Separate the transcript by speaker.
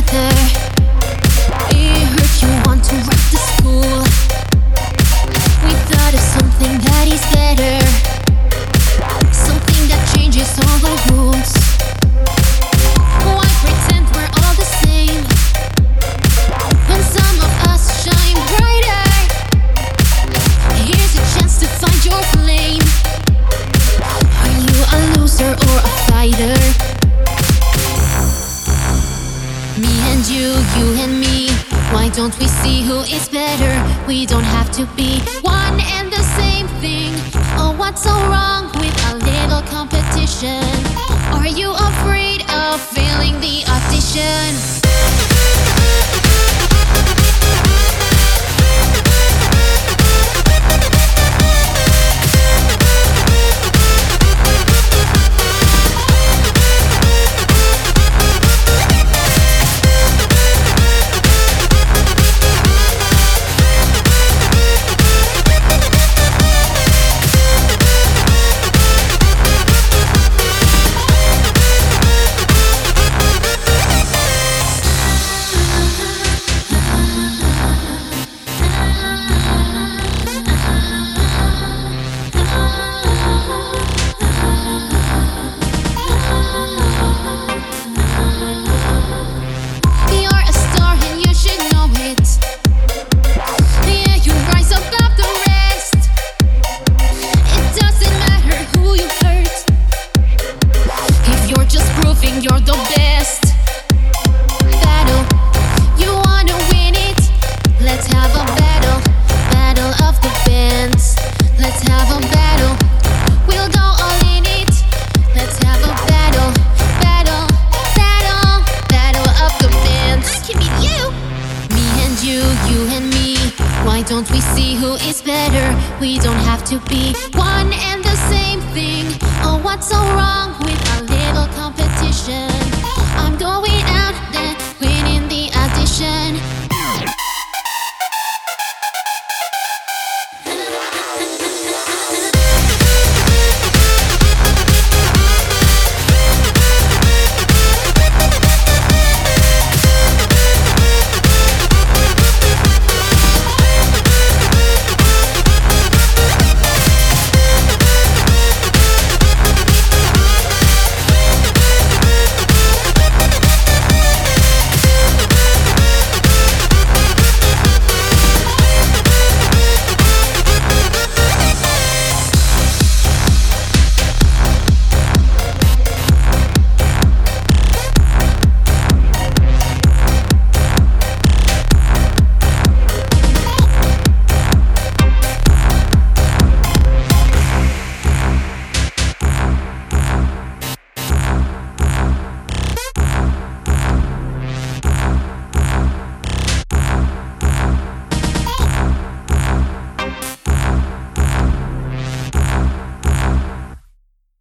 Speaker 1: together. We heard you want to rock the school. We thought of something that is better, something that changes all the rules. Why pretend we're all the same when some of us shine brighter? Here's a chance to find your flame. Are you a loser or a fighter? Me and you and me. Why don't we see who is better? We don't have to be one and the same thing. Oh, what's so wrong with a little competition? Are you afraid of failing the audition? You're the best. Battle, you wanna win it? Let's have a battle, battle of the bands. Let's have a battle, we'll go all in it. Let's have a battle, battle, battle, battle of the bands. I can beat you. Me and you and me. Why don't we see who is better? We don't have to be one and the same thing. Oh, what's so wrong with a little competition?